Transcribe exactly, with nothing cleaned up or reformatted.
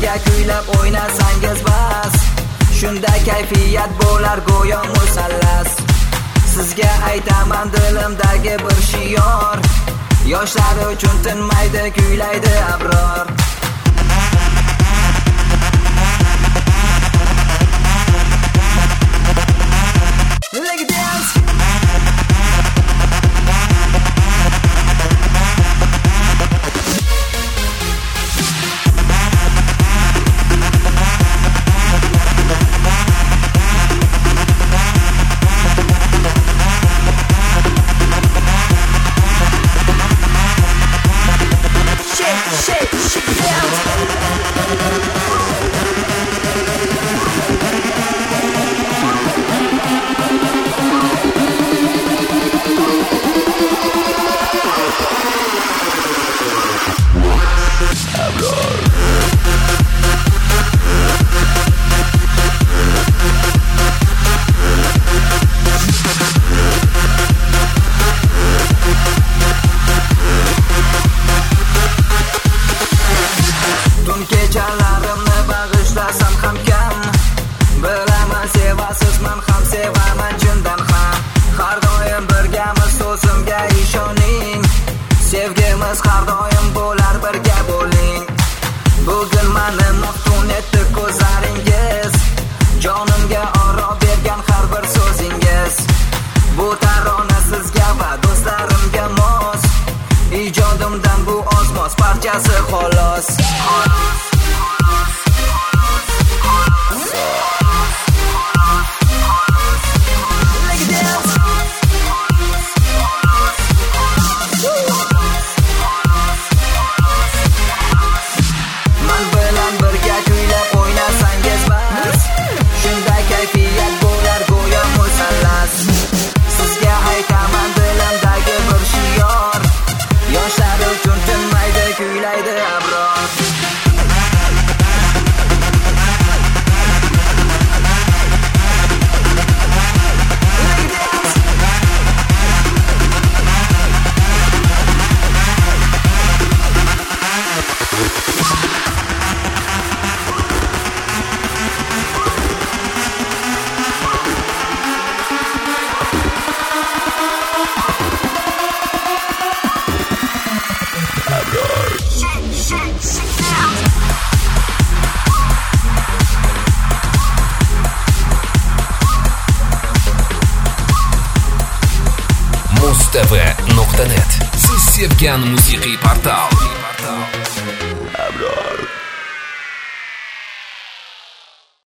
birga kuylab o'ynasangiz bas, shunda kayfiyat bo'lar go'yo musallas. Sizga aytaman dilimdagi bir shior, yoshlar uchun tinmaydi kuylaydi abror. Let's dance. Kechalarimni bag'ishlasam ham kam, bilaman sevasiz, men ham sevaman chindan ham. Har doim birgamiz, so'zimga ishoning, sevgimiz har doim bo'lar, birga bo'ling. Bugun meni maftun etdi ko'zlaringiz, jonimga oro bergan har bir so'zingiz. Bu tarona sizga va do'stlarimga mos, ijodimdan bu osmos parchasi xolos. mustv nuqta net. Siz sevgan musiqiy portal.